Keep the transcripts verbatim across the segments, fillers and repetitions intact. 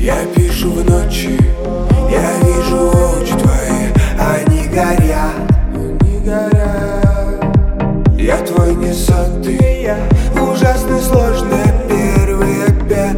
Я пишу в ночи, я вижу очи твои, они горят, они горят. Я твой не сотый, я ужасно сложная первый опять.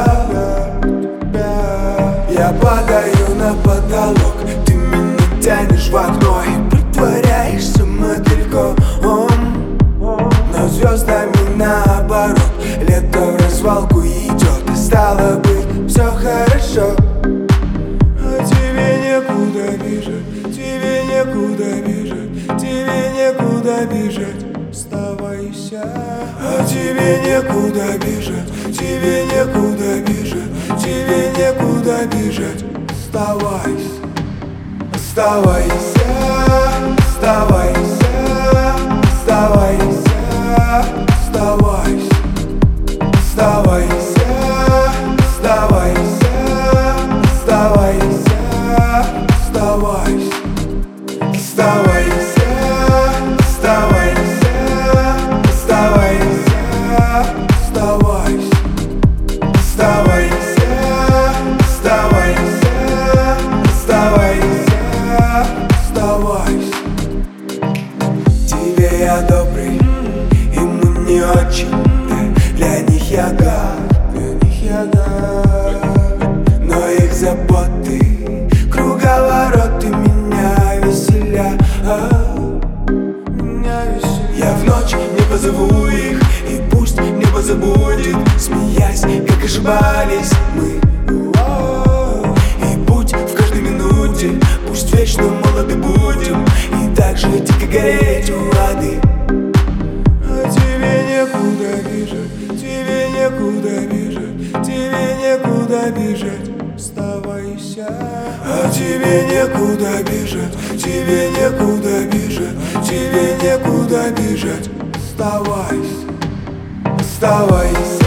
Я падаю на потолок, ты меня тянешь в окно и притворяешься мотыльком. Но звездами наоборот, лето в развалку идет, и стало быть все хорошо. А тебе некуда бежать, тебе некуда бежать, тебе некуда бежать, оставайся. А тебе некуда бежать, тебе некуда бежать, тебе некуда бежать, оставайся. Оставайся, оставайся, оставайся, оставайся, оставайся, оставайся, оставайся, оставайся, оставайся, оставайся, оставайся, оставайся, оставайся, оставайся, оставайся, оставайся. Тебе я добрый, ему не очень, для них я гад, для них я гад. Но их заботы, круговороты меня веселят, меня веселят. Я в ночь не позову их, и пусть небо забудет, смеясь, как ошибались мы. И путь в каждой минуте, пусть вечно молоды будем, и так же дико гореть у воды. А тебе некуда бежать, тебе некуда бежать, тебе некуда бежать, оставайся. А тебе некуда бежать, тебе некуда бежать, тебе некуда бежать, оставайся, оставайся.